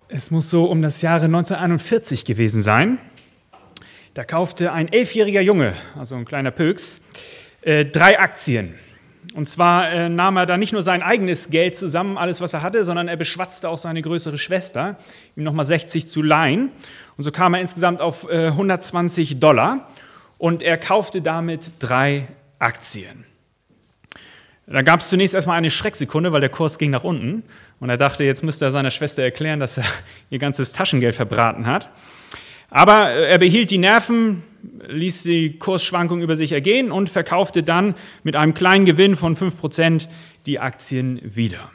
Es muss so um das Jahre 1941 gewesen sein. Da kaufte ein 11-jähriger Junge, also ein kleiner Pöks, 3 Aktien. Und zwar nahm er da nicht nur sein eigenes Geld zusammen, alles was er hatte, sondern er beschwatzte auch seine größere Schwester, ihm nochmal 60 zu leihen. Und so kam er insgesamt auf $120 und er kaufte damit 3 Aktien. Da gab es zunächst erstmal eine Schrecksekunde, weil der Kurs ging nach unten. Und er dachte, jetzt müsste er seiner Schwester erklären, dass er ihr ganzes Taschengeld verbraten hat. Aber er behielt die Nerven, ließ die Kursschwankung über sich ergehen und verkaufte dann mit einem kleinen Gewinn von 5% die Aktien wieder.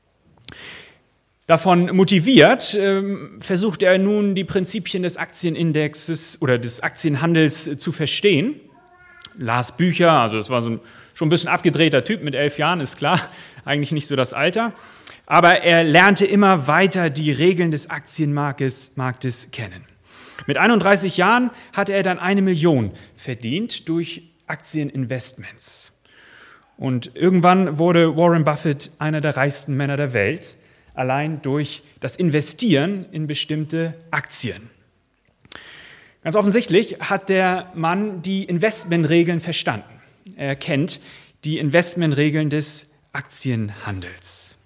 Davon motiviert versuchte er nun, die Prinzipien des Aktienindexes oder des Aktienhandels zu verstehen. Las Bücher, also es war schon ein bisschen abgedrehter Typ mit 11 Jahren, ist klar, eigentlich nicht so das Alter. Aber er lernte immer weiter die Regeln des Aktienmarktes kennen. Mit 31 Jahren hatte er dann 1 Million verdient durch Aktieninvestments. Und irgendwann wurde Warren Buffett einer der reichsten Männer der Welt, allein durch das Investieren in bestimmte Aktien. Ganz offensichtlich hat der Mann die Investmentregeln verstanden. Er kennt die Investmentregeln des Aktienhandels.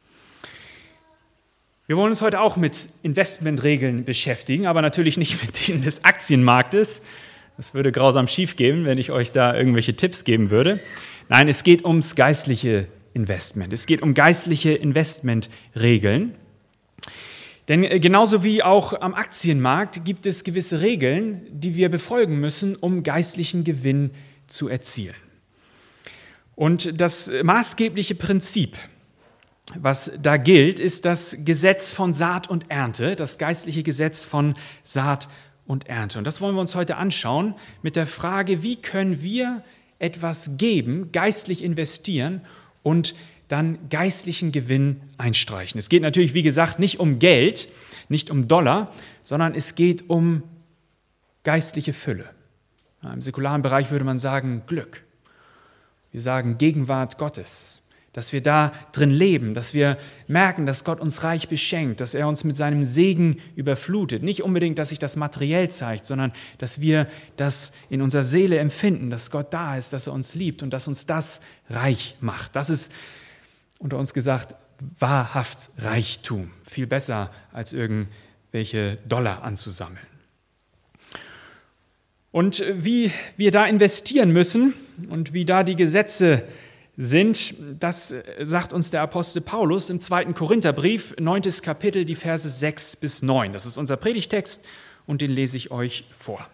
Wir wollen uns heute auch mit Investmentregeln beschäftigen, aber natürlich nicht mit denen des Aktienmarktes. Das würde grausam schief gehen, wenn ich euch da irgendwelche Tipps geben würde. Nein, es geht ums geistliche Investment. Es geht um geistliche Investmentregeln. Denn genauso wie auch am Aktienmarkt gibt es gewisse Regeln, die wir befolgen müssen, um geistlichen Gewinn zu erzielen. Und das maßgebliche Prinzip, was da gilt, ist das Gesetz von Saat und Ernte, das geistliche Gesetz von Saat und Ernte. Und das wollen wir uns heute anschauen mit der Frage, wie können wir etwas geben, geistlich investieren und dann geistlichen Gewinn einstreichen. Es geht natürlich, wie gesagt, nicht um Geld, nicht um Dollar, sondern es geht um geistliche Fülle. Im säkularen Bereich würde man sagen Glück. Wir sagen Gegenwart Gottes, dass wir da drin leben, dass wir merken, dass Gott uns reich beschenkt, dass er uns mit seinem Segen überflutet. Nicht unbedingt, dass sich das materiell zeigt, sondern dass wir das in unserer Seele empfinden, dass Gott da ist, dass er uns liebt und dass uns das reich macht. Das ist unter uns gesagt wahrhaft Reichtum. Viel besser als irgendwelche Dollar anzusammeln. Und wie wir da investieren müssen und wie da die Gesetze sind, das sagt uns der Apostel Paulus im 2. Korintherbrief, 9. Kapitel, die Verse 6 bis 9. Das ist unser Predigtext und den lese ich euch vor.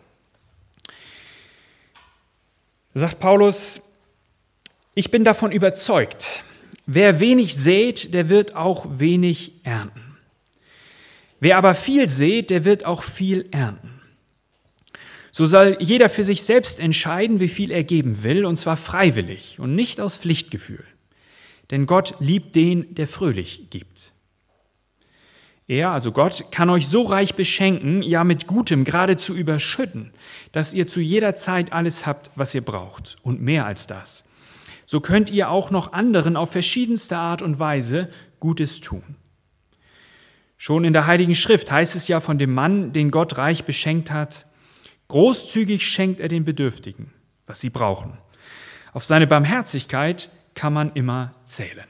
Da sagt Paulus: Ich bin davon überzeugt, wer wenig sät, der wird auch wenig ernten. Wer aber viel sät, der wird auch viel ernten. So soll jeder für sich selbst entscheiden, wie viel er geben will, und zwar freiwillig und nicht aus Pflichtgefühl. Denn Gott liebt den, der fröhlich gibt. Er, also Gott, kann euch so reich beschenken, ja mit Gutem geradezu überschütten, dass ihr zu jeder Zeit alles habt, was ihr braucht, und mehr als das. So könnt ihr auch noch anderen auf verschiedenste Art und Weise Gutes tun. Schon in der Heiligen Schrift heißt es ja von dem Mann, den Gott reich beschenkt hat: Großzügig schenkt er den Bedürftigen, was sie brauchen. Auf seine Barmherzigkeit kann man immer zählen.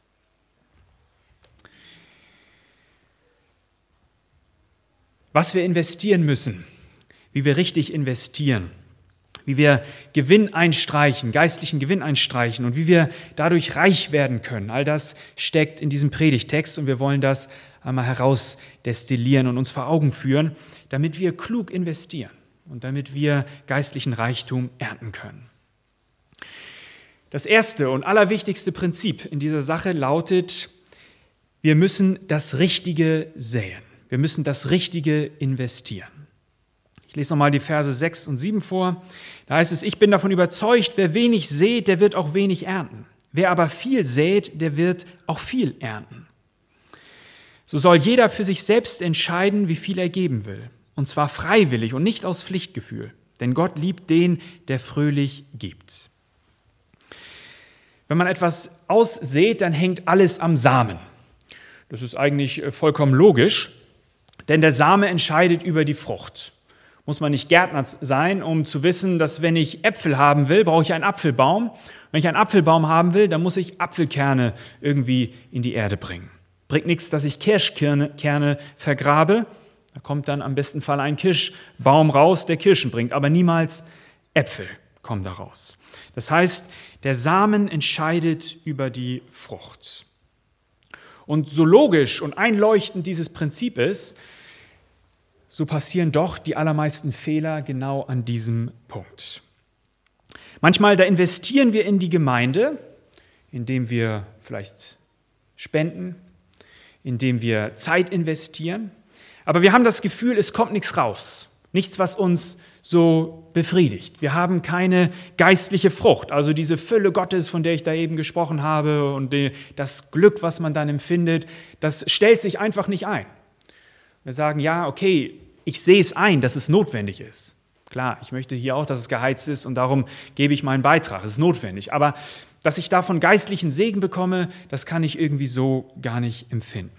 Was wir investieren müssen, wie wir richtig investieren, wie wir Gewinn einstreichen, geistlichen Gewinn einstreichen und wie wir dadurch reich werden können, all das steckt in diesem Predigtext und wir wollen das einmal herausdestillieren und uns vor Augen führen, damit wir klug investieren und damit wir geistlichen Reichtum ernten können. Das erste und allerwichtigste Prinzip in dieser Sache lautet: Wir müssen das Richtige säen. Wir müssen das Richtige investieren. Ich lese nochmal die Verse 6 und 7 vor. Da heißt es: Ich bin davon überzeugt, wer wenig sät, der wird auch wenig ernten. Wer aber viel sät, der wird auch viel ernten. So soll jeder für sich selbst entscheiden, wie viel er geben will. Und zwar freiwillig und nicht aus Pflichtgefühl. Denn Gott liebt den, der fröhlich gibt. Wenn man etwas aussät, dann hängt alles am Samen. Das ist eigentlich vollkommen logisch. Denn der Same entscheidet über die Frucht. Muss man nicht Gärtner sein, um zu wissen, dass wenn ich Äpfel haben will, brauche ich einen Apfelbaum. Wenn ich einen Apfelbaum haben will, dann muss ich Apfelkerne irgendwie in die Erde bringen. Bringt nichts, dass ich Kirschkerne vergrabe. Da kommt dann am besten Fall ein Kirschbaum raus, der Kirschen bringt, aber niemals Äpfel kommen daraus. Das heißt, der Samen entscheidet über die Frucht. Und so logisch und einleuchtend dieses Prinzip ist, so passieren doch die allermeisten Fehler genau an diesem Punkt. Manchmal, da investieren wir in die Gemeinde, indem wir vielleicht spenden, indem wir Zeit investieren, aber wir haben das Gefühl, es kommt nichts raus, nichts, was uns so befriedigt. Wir haben keine geistliche Frucht, also diese Fülle Gottes, von der ich da eben gesprochen habe und das Glück, was man dann empfindet, das stellt sich einfach nicht ein. Wir sagen, ja, okay, ich sehe es ein, dass es notwendig ist. Klar, ich möchte hier auch, dass es geheizt ist und darum gebe ich meinen Beitrag, es ist notwendig. Aber dass ich davon geistlichen Segen bekomme, das kann ich irgendwie so gar nicht empfinden.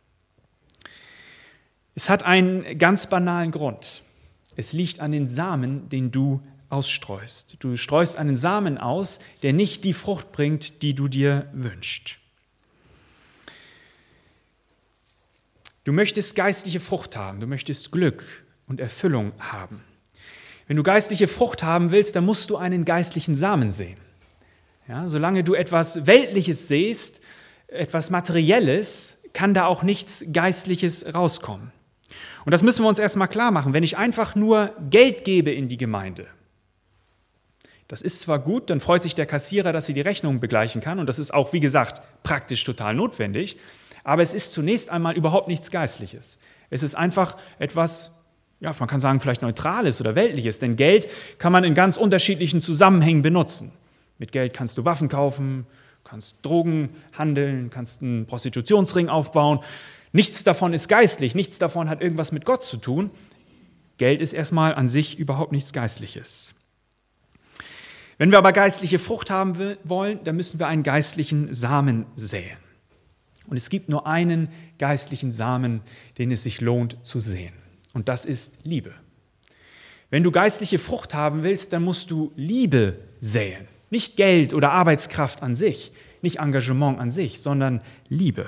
Es hat einen ganz banalen Grund. Es liegt an den Samen, den du ausstreust. Du streust einen Samen aus, der nicht die Frucht bringt, die du dir wünschst. Du möchtest geistliche Frucht haben, du möchtest Glück und Erfüllung haben. Wenn du geistliche Frucht haben willst, dann musst du einen geistlichen Samen sehen. Ja, solange du etwas Weltliches siehst, etwas Materielles, kann da auch nichts Geistliches rauskommen. Und das müssen wir uns erstmal klar machen. Wenn ich einfach nur Geld gebe in die Gemeinde, das ist zwar gut, dann freut sich der Kassierer, dass sie die Rechnung begleichen kann und das ist auch, wie gesagt, praktisch total notwendig, aber es ist zunächst einmal überhaupt nichts Geistliches. Es ist einfach etwas, ja, man kann sagen, vielleicht Neutrales oder Weltliches, denn Geld kann man in ganz unterschiedlichen Zusammenhängen benutzen. Mit Geld kannst du Waffen kaufen, kannst Drogen handeln, kannst einen Prostitutionsring aufbauen. Nichts davon ist geistlich, nichts davon hat irgendwas mit Gott zu tun. Geld ist erstmal an sich überhaupt nichts Geistliches. Wenn wir aber geistliche Frucht haben wollen, dann müssen wir einen geistlichen Samen säen. Und es gibt nur einen geistlichen Samen, den es sich lohnt zu säen. Und das ist Liebe. Wenn du geistliche Frucht haben willst, dann musst du Liebe säen. Nicht Geld oder Arbeitskraft an sich, nicht Engagement an sich, sondern Liebe.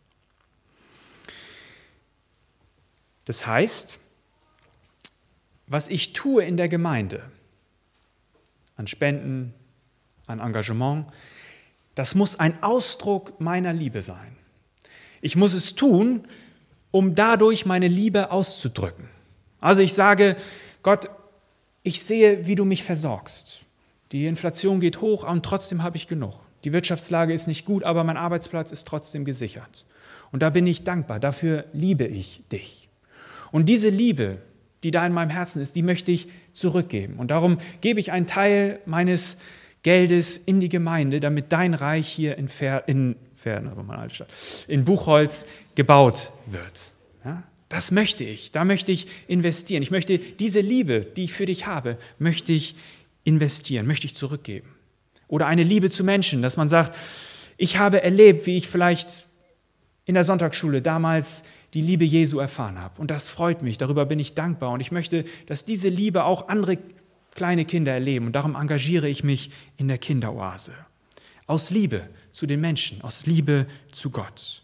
Das heißt, was ich tue in der Gemeinde, an Spenden, an Engagement, das muss ein Ausdruck meiner Liebe sein. Ich muss es tun, um dadurch meine Liebe auszudrücken. Also ich sage, Gott, ich sehe, wie du mich versorgst. Die Inflation geht hoch und trotzdem habe ich genug. Die Wirtschaftslage ist nicht gut, aber mein Arbeitsplatz ist trotzdem gesichert. Und da bin ich dankbar, dafür liebe ich dich. Und diese Liebe, die da in meinem Herzen ist, die möchte ich zurückgeben. Und darum gebe ich einen Teil meines Geldes in die Gemeinde, damit dein Reich hier in Buchholz gebaut wird. Ja, das möchte ich, da möchte ich investieren. Ich möchte diese Liebe, die ich für dich habe, möchte ich investieren, möchte ich zurückgeben. Oder eine Liebe zu Menschen, dass man sagt, ich habe erlebt, wie ich vielleicht in der Sonntagsschule damals die Liebe Jesu erfahren habe. Und das freut mich, darüber bin ich dankbar. Und ich möchte, dass diese Liebe auch andere kleine Kinder erleben. Und darum engagiere ich mich in der Kinderoase. Aus Liebe zu den Menschen, aus Liebe zu Gott.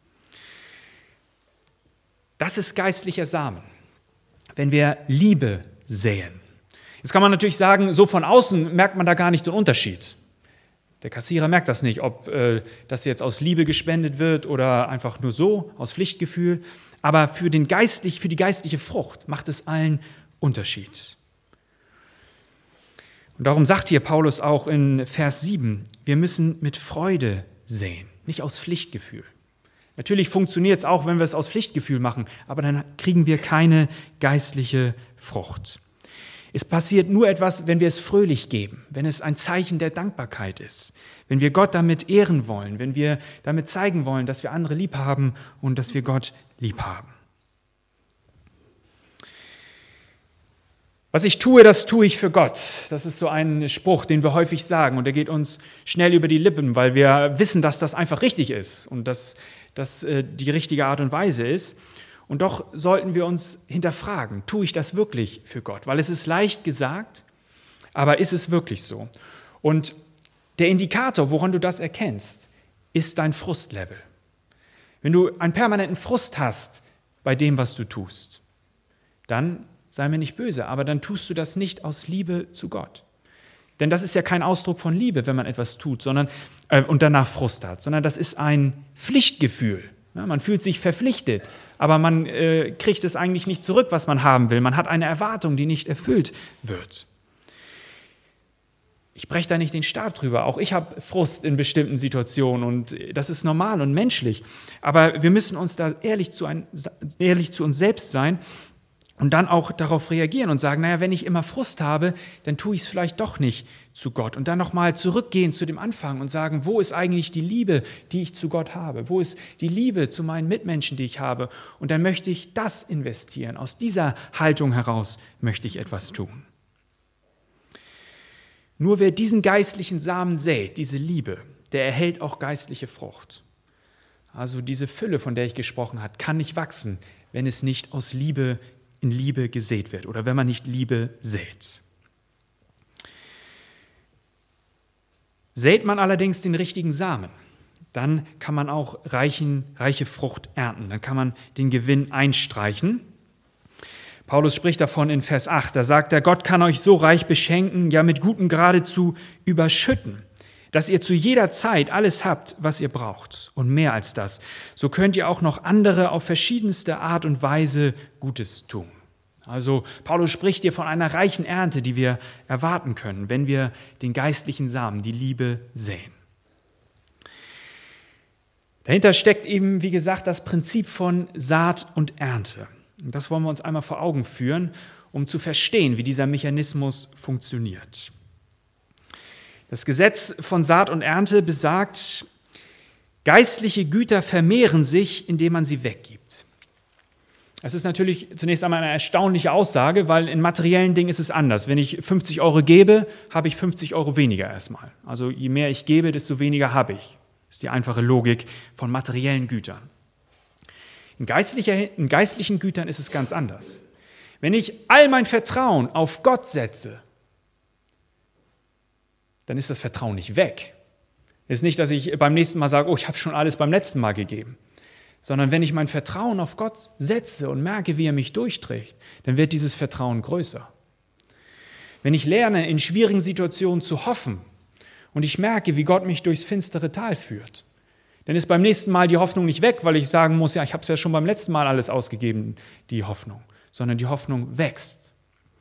Das ist geistlicher Samen, wenn wir Liebe säen. Jetzt kann man natürlich sagen, so von außen merkt man da gar nicht den Unterschied. Der Kassierer merkt das nicht, ob das jetzt aus Liebe gespendet wird oder einfach nur so, aus Pflichtgefühl. Aber für die geistliche Frucht macht es allen Unterschied. Und darum sagt hier Paulus auch in Vers 7, wir müssen mit Freude säen, nicht aus Pflichtgefühl. Natürlich funktioniert es auch, wenn wir es aus Pflichtgefühl machen, aber dann kriegen wir keine geistliche Frucht. Es passiert nur etwas, wenn wir es fröhlich geben, wenn es ein Zeichen der Dankbarkeit ist, wenn wir Gott damit ehren wollen, wenn wir damit zeigen wollen, dass wir andere lieb haben und dass wir Gott lieb haben. Was ich tue, das tue ich für Gott. Das ist so ein Spruch, den wir häufig sagen und der geht uns schnell über die Lippen, weil wir wissen, dass das einfach richtig ist und dass das die richtige Art und Weise ist. Und doch sollten wir uns hinterfragen, tue ich das wirklich für Gott? Weil es ist leicht gesagt, aber ist es wirklich so? Und der Indikator, woran du das erkennst, ist dein Frustlevel. Wenn du einen permanenten Frust hast bei dem, was du tust, dann sei mir nicht böse, aber dann tust du das nicht aus Liebe zu Gott. Denn das ist ja kein Ausdruck von Liebe, wenn man etwas tut und danach Frust hat, sondern das ist ein Pflichtgefühl. Ja, man fühlt sich verpflichtet, aber man kriegt es eigentlich nicht zurück, was man haben will. Man hat eine Erwartung, die nicht erfüllt wird. Ich breche da nicht den Stab drüber. Auch ich habe Frust in bestimmten Situationen und das ist normal und menschlich. Aber wir müssen uns da ehrlich zu uns selbst sein und dann auch darauf reagieren und sagen, naja, wenn ich immer Frust habe, dann tue ich es vielleicht doch nicht zu Gott. Und dann nochmal zurückgehen zu dem Anfang und sagen, wo ist eigentlich die Liebe, die ich zu Gott habe? Wo ist die Liebe zu meinen Mitmenschen, die ich habe? Und dann möchte ich das investieren. Aus dieser Haltung heraus möchte ich etwas tun. Nur wer diesen geistlichen Samen sät, diese Liebe, der erhält auch geistliche Frucht. Also diese Fülle, von der ich gesprochen habe, kann nicht wachsen, wenn es nicht aus Liebe in Liebe gesät wird oder wenn man nicht Liebe sät. Sät man allerdings den richtigen Samen, dann kann man auch reiche Frucht ernten, dann kann man den Gewinn einstreichen. Paulus spricht davon in Vers 8, da sagt er, Gott kann euch so reich beschenken, ja mit Gutem geradezu überschütten, dass ihr zu jeder Zeit alles habt, was ihr braucht und mehr als das. So könnt ihr auch noch andere auf verschiedenste Art und Weise Gutes tun. Also Paulus spricht hier von einer reichen Ernte, die wir erwarten können, wenn wir den geistlichen Samen, die Liebe säen. Dahinter steckt eben, wie gesagt, das Prinzip von Saat und Ernte. Und das wollen wir uns einmal vor Augen führen, um zu verstehen, wie dieser Mechanismus funktioniert. Das Gesetz von Saat und Ernte besagt, geistliche Güter vermehren sich, indem man sie weggibt. Das ist natürlich zunächst einmal eine erstaunliche Aussage, weil in materiellen Dingen ist es anders. Wenn ich 50 € gebe, habe ich 50 € weniger erstmal. Also je mehr ich gebe, desto weniger habe ich. Das ist die einfache Logik von materiellen Gütern. In geistlichen Gütern ist es ganz anders. Wenn ich all mein Vertrauen auf Gott setze, dann ist das Vertrauen nicht weg. Es ist nicht, dass ich beim nächsten Mal sage, oh, ich habe schon alles beim letzten Mal gegeben. Sondern wenn ich mein Vertrauen auf Gott setze und merke, wie er mich durchträgt, dann wird dieses Vertrauen größer. Wenn ich lerne, in schwierigen Situationen zu hoffen und ich merke, wie Gott mich durchs finstere Tal führt, dann ist beim nächsten Mal die Hoffnung nicht weg, weil ich sagen muss, ja, ich habe es ja schon beim letzten Mal alles ausgegeben, die Hoffnung, sondern die Hoffnung wächst.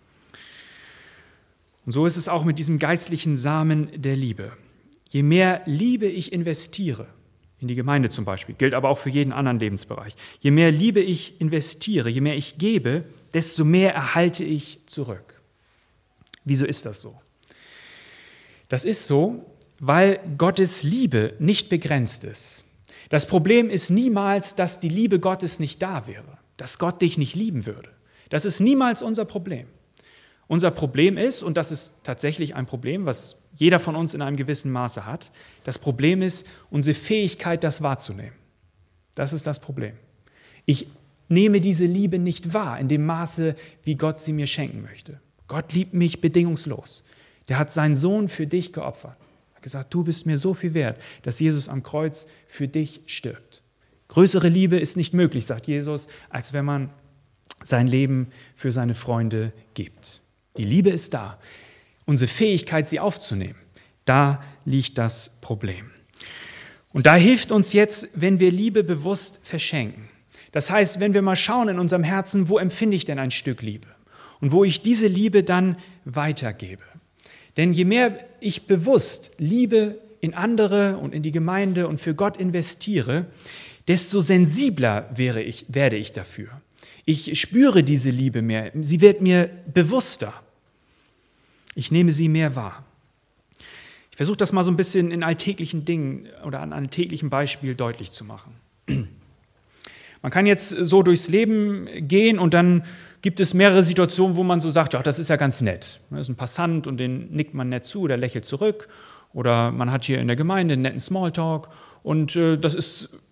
Und so ist es auch mit diesem geistlichen Samen der Liebe. Je mehr Liebe ich investiere, in die Gemeinde zum Beispiel, gilt aber auch für jeden anderen Lebensbereich, je mehr Liebe ich investiere, je mehr ich gebe, desto mehr erhalte ich zurück. Wieso ist das so? Das ist so, weil Gottes Liebe nicht begrenzt ist. Das Problem ist niemals, dass die Liebe Gottes nicht da wäre, dass Gott dich nicht lieben würde. Das ist niemals unser Problem. Unser Problem ist, und das ist tatsächlich ein Problem, was jeder von uns in einem gewissen Maße hat, das Problem ist unsere Fähigkeit, das wahrzunehmen. Das ist das Problem. Ich nehme diese Liebe nicht wahr in dem Maße, wie Gott sie mir schenken möchte. Gott liebt mich bedingungslos. Der hat seinen Sohn für dich geopfert. Er hat gesagt, du bist mir so viel wert, dass Jesus am Kreuz für dich stirbt. Größere Liebe ist nicht möglich, sagt Jesus, als wenn man sein Leben für seine Freunde gibt. Die Liebe ist da. Unsere Fähigkeit, sie aufzunehmen, da liegt das Problem. Und da hilft uns jetzt, wenn wir Liebe bewusst verschenken. Das heißt, wenn wir mal schauen in unserem Herzen, wo empfinde ich denn ein Stück Liebe? Und wo ich diese Liebe dann weitergebe. Denn je mehr ich bewusst Liebe in andere und in die Gemeinde und für Gott investiere, desto sensibler werde ich dafür. Ich spüre diese Liebe mehr, sie wird mir bewusster. Ich nehme sie mehr wahr. Ich versuche das mal so ein bisschen in alltäglichen Dingen oder an einem alltäglichen Beispiel deutlich zu machen. Man kann jetzt so durchs Leben gehen und dann gibt es mehrere Situationen, wo man so sagt, ja, das ist ja ganz nett. Das ist ein Passant und den nickt man nett zu oder lächelt zurück. Oder man hat hier in der Gemeinde einen netten Smalltalk und das ist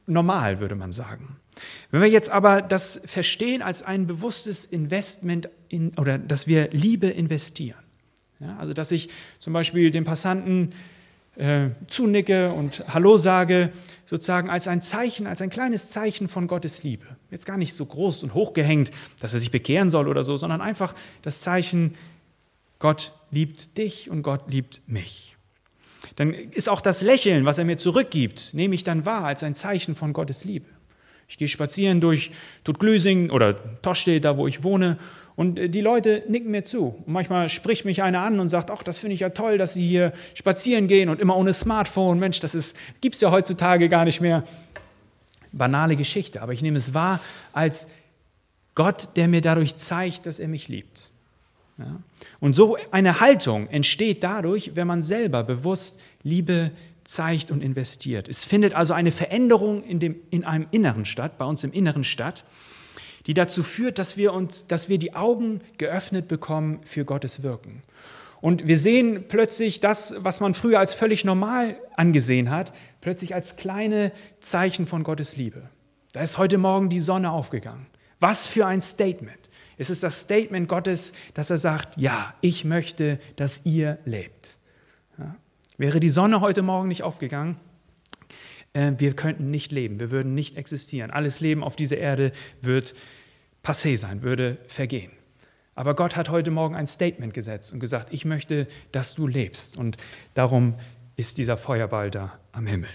normal, würde man sagen. Wenn wir jetzt aber das verstehen als ein bewusstes Investment oder dass wir Liebe investieren, ja, also dass ich zum Beispiel dem Passanten zunicke und Hallo sage, sozusagen als ein Zeichen, als ein kleines Zeichen von Gottes Liebe. Jetzt gar nicht so groß und hochgehängt, dass er sich bekehren soll oder so, sondern einfach das Zeichen, Gott liebt dich und Gott liebt mich. Dann ist auch das Lächeln, was er mir zurückgibt, nehme ich dann wahr als ein Zeichen von Gottes Liebe. Ich gehe spazieren durch Tutglüsing oder Toschde, da wo ich wohne, und die Leute nicken mir zu. Und manchmal spricht mich einer an und sagt, ach, das finde ich ja toll, dass Sie hier spazieren gehen und immer ohne Smartphone. Mensch, gibt es ja heutzutage gar nicht mehr. Banale Geschichte, aber ich nehme es wahr als Gott, der mir dadurch zeigt, dass er mich liebt. Ja? Und so eine Haltung entsteht dadurch, wenn man selber bewusst Liebe zeigt und investiert. Es findet also eine Veränderung in einem Inneren statt, bei uns im Inneren statt, die dazu führt, dass wir die Augen geöffnet bekommen für Gottes Wirken. Und wir sehen plötzlich das, was man früher als völlig normal angesehen hat, plötzlich als kleine Zeichen von Gottes Liebe. Da ist heute Morgen die Sonne aufgegangen. Was für ein Statement. Es ist das Statement Gottes, dass er sagt, ja, ich möchte, dass ihr lebt. Ja. Wäre die Sonne heute Morgen nicht aufgegangen, wir könnten nicht leben, wir würden nicht existieren. Alles Leben auf dieser Erde wird passé sein, würde vergehen. Aber Gott hat heute Morgen ein Statement gesetzt und gesagt, ich möchte, dass du lebst. Und darum ist dieser Feuerball da am Himmel.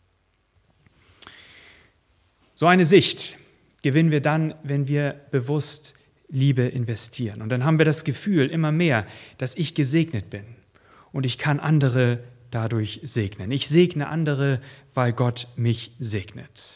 So eine Sicht gewinnen wir dann, wenn wir bewusst Liebe investieren. Und dann haben wir das Gefühl immer mehr, dass ich gesegnet bin und ich kann andere dadurch segnen. Ich segne andere, weil Gott mich segnet.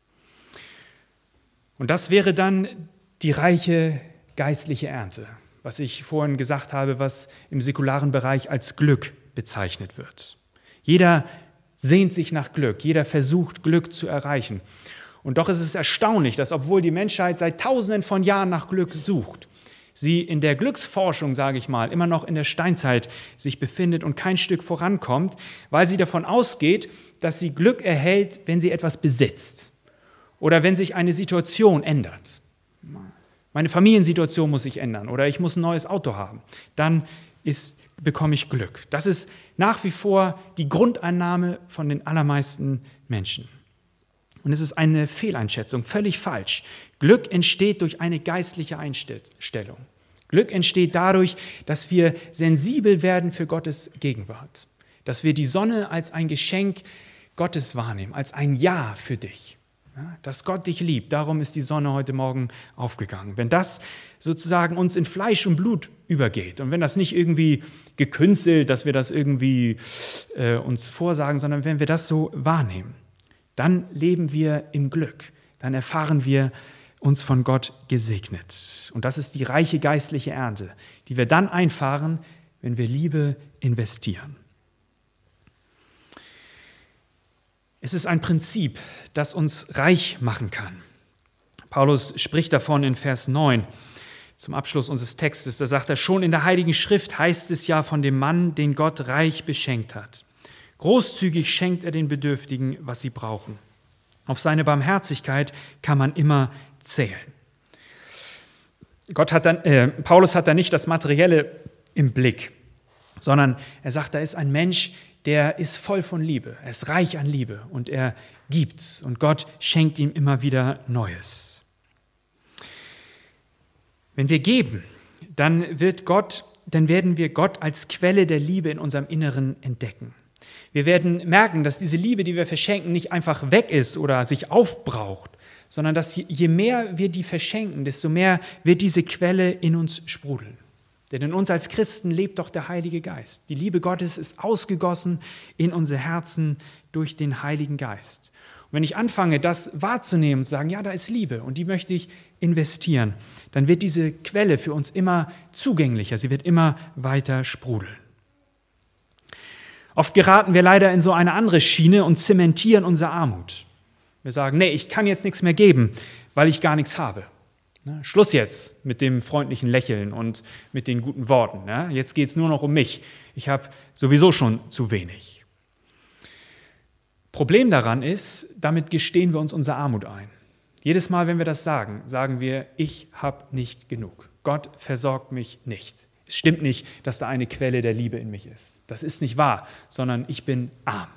Und das wäre dann die reiche geistliche Ernte, was ich vorhin gesagt habe, was im säkularen Bereich als Glück bezeichnet wird. Jeder sehnt sich nach Glück, jeder versucht, Glück zu erreichen. Und doch ist es erstaunlich, dass obwohl die Menschheit seit Tausenden von Jahren nach Glück sucht, sie in der Glücksforschung, sage ich mal, immer noch in der Steinzeit sich befindet und kein Stück vorankommt, weil sie davon ausgeht, dass sie Glück erhält, wenn sie etwas besitzt oder wenn sich eine Situation ändert. Meine Familiensituation muss sich ändern oder ich muss ein neues Auto haben. Dann bekomme ich Glück. Das ist nach wie vor die Grundannahme von den allermeisten Menschen. Und es ist eine Fehleinschätzung, völlig falsch. Glück entsteht durch eine geistliche Einstellung. Glück entsteht dadurch, dass wir sensibel werden für Gottes Gegenwart. Dass wir die Sonne als ein Geschenk Gottes wahrnehmen, als ein Ja für dich. Ja, dass Gott dich liebt, darum ist die Sonne heute Morgen aufgegangen. Wenn das sozusagen uns in Fleisch und Blut übergeht und wenn das nicht irgendwie gekünstelt, dass wir das irgendwie uns vorsagen, sondern wenn wir das so wahrnehmen, dann leben wir im Glück, dann erfahren wir uns von Gott gesegnet. Und das ist die reiche geistliche Ernte, die wir dann einfahren, wenn wir Liebe investieren. Es ist ein Prinzip, das uns reich machen kann. Paulus spricht davon in Vers 9 zum Abschluss unseres Textes. Da sagt er, schon in der Heiligen Schrift heißt es ja von dem Mann, den Gott reich beschenkt hat. Großzügig schenkt er den Bedürftigen, was sie brauchen. Auf seine Barmherzigkeit kann man immer zählen. Paulus hat da nicht das Materielle im Blick, sondern er sagt, da ist ein Mensch, der ist voll von Liebe, er ist reich an Liebe und er gibt und Gott schenkt ihm immer wieder Neues. Wenn wir geben, dann werden wir Gott als Quelle der Liebe in unserem Inneren entdecken. Wir werden merken, dass diese Liebe, die wir verschenken, nicht einfach weg ist oder sich aufbraucht, sondern dass je mehr wir die verschenken, desto mehr wird diese Quelle in uns sprudeln. Denn in uns als Christen lebt doch der Heilige Geist. Die Liebe Gottes ist ausgegossen in unsere Herzen durch den Heiligen Geist. Und wenn ich anfange, das wahrzunehmen und zu sagen, ja, da ist Liebe und die möchte ich investieren, dann wird diese Quelle für uns immer zugänglicher, sie wird immer weiter sprudeln. Oft geraten wir leider in so eine andere Schiene und zementieren unsere Armut. Wir sagen, nee, ich kann jetzt nichts mehr geben, weil ich gar nichts habe. Schluss jetzt mit dem freundlichen Lächeln und mit den guten Worten. Jetzt geht es nur noch um mich. Ich habe sowieso schon zu wenig. Problem daran ist, damit gestehen wir uns unsere Armut ein. Jedes Mal, wenn wir das sagen, sagen wir, ich habe nicht genug. Gott versorgt mich nicht. Es stimmt nicht, dass da eine Quelle der Liebe in mich ist. Das ist nicht wahr, sondern ich bin arm.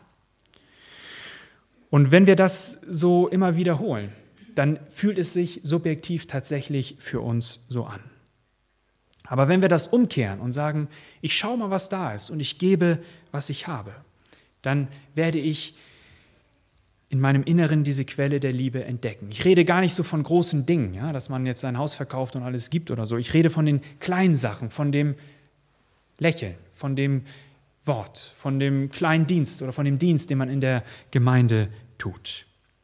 Und wenn wir das so immer wiederholen, dann fühlt es sich subjektiv tatsächlich für uns so an. Aber wenn wir das umkehren und sagen, ich schaue mal, was da ist und ich gebe, was ich habe, dann werde ich in meinem Inneren diese Quelle der Liebe entdecken. Ich rede gar nicht so von großen Dingen, ja, dass man jetzt sein Haus verkauft und alles gibt oder so. Ich rede von den kleinen Sachen, von dem Lächeln, von dem Wort, von dem kleinen Dienst oder von dem Dienst, den man in der Gemeinde tut.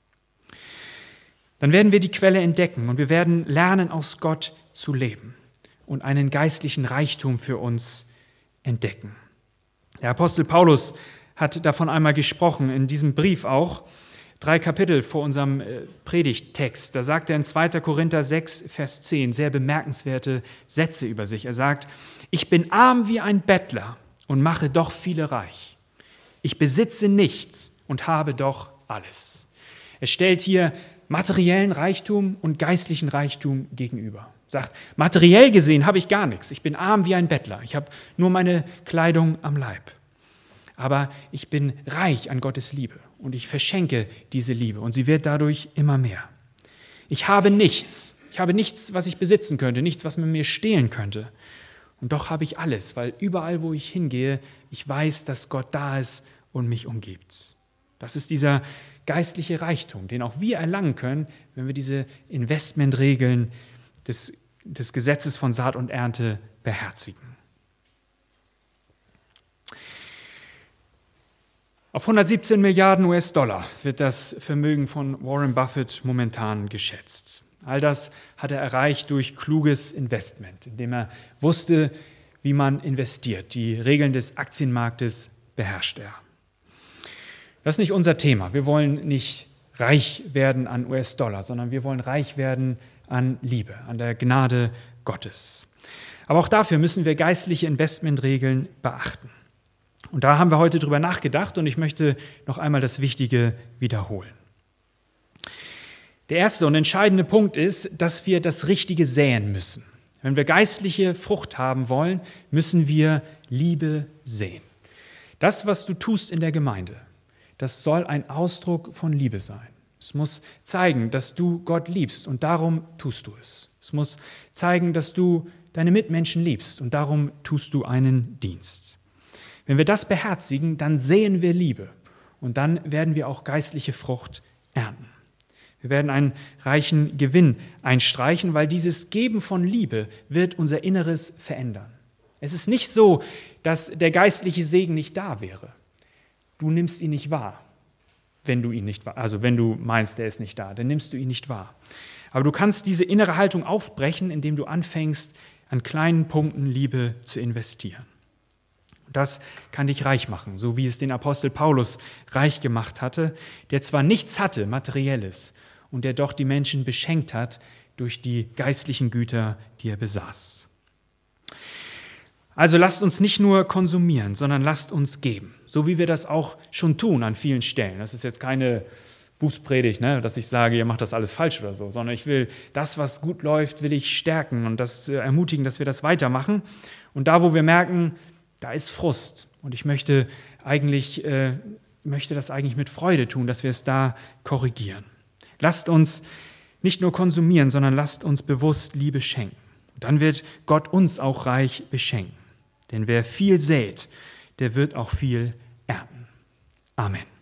Dann werden wir die Quelle entdecken und wir werden lernen, aus Gott zu leben und einen geistlichen Reichtum für uns entdecken. Der Apostel Paulus hat davon einmal gesprochen, in diesem Brief auch, 3 Kapitel vor unserem Predigttext. Da sagt er in 2. Korinther 6, Vers 10 sehr bemerkenswerte Sätze über sich. Er sagt, ich bin arm wie ein Bettler und mache doch viele reich. Ich besitze nichts und habe doch alles. Er stellt hier materiellen Reichtum und geistlichen Reichtum gegenüber. Sagt, materiell gesehen habe ich gar nichts. Ich bin arm wie ein Bettler. Ich habe nur meine Kleidung am Leib. Aber ich bin reich an Gottes Liebe und ich verschenke diese Liebe und sie wird dadurch immer mehr. Ich habe nichts, was ich besitzen könnte, nichts, was man mir stehlen könnte. Und doch habe ich alles, weil überall, wo ich hingehe, ich weiß, dass Gott da ist und mich umgibt. Das ist dieser geistliche Reichtum, den auch wir erlangen können, wenn wir diese Investmentregeln des Gesetzes von Saat und Ernte beherzigen. Auf 117 Milliarden US-Dollar wird das Vermögen von Warren Buffett momentan geschätzt. All das hat er erreicht durch kluges Investment, indem er wusste, wie man investiert. Die Regeln des Aktienmarktes beherrscht er. Das ist nicht unser Thema. Wir wollen nicht reich werden an US-Dollar, sondern wir wollen reich werden an Liebe, an der Gnade Gottes. Aber auch dafür müssen wir geistliche Investmentregeln beachten. Und da haben wir heute drüber nachgedacht und ich möchte noch einmal das Wichtige wiederholen. Der erste und entscheidende Punkt ist, dass wir das Richtige säen müssen. Wenn wir geistliche Frucht haben wollen, müssen wir Liebe säen. Das, was du tust in der Gemeinde, das soll ein Ausdruck von Liebe sein. Es muss zeigen, dass du Gott liebst und darum tust du es. Es muss zeigen, dass du deine Mitmenschen liebst und darum tust du einen Dienst. Wenn wir das beherzigen, dann säen wir Liebe und dann werden wir auch geistliche Frucht ernten. Wir werden einen reichen Gewinn einstreichen, weil dieses Geben von Liebe wird unser Inneres verändern. Es ist nicht so, dass der geistliche Segen nicht da wäre. Du nimmst ihn nicht wahr, wenn du meinst, er ist nicht da, dann nimmst du ihn nicht wahr. Aber du kannst diese innere Haltung aufbrechen, indem du anfängst, an kleinen Punkten Liebe zu investieren. Das kann dich reich machen, so wie es den Apostel Paulus reich gemacht hatte, der zwar nichts hatte, Materielles, und der doch die Menschen beschenkt hat durch die geistlichen Güter, die er besaß. Also lasst uns nicht nur konsumieren, sondern lasst uns geben, so wie wir das auch schon tun an vielen Stellen. Das ist jetzt keine Bußpredigt, dass ich sage, ihr macht das alles falsch oder so, sondern ich will das, was gut läuft, will ich stärken und das ermutigen, dass wir das weitermachen. Und da, wo wir merken, da ist Frust und ich möchte das eigentlich mit Freude tun, dass wir es da korrigieren. Lasst uns nicht nur konsumieren, sondern lasst uns bewusst Liebe schenken. Dann wird Gott uns auch reich beschenken. Denn wer viel sät, der wird auch viel ernten. Amen.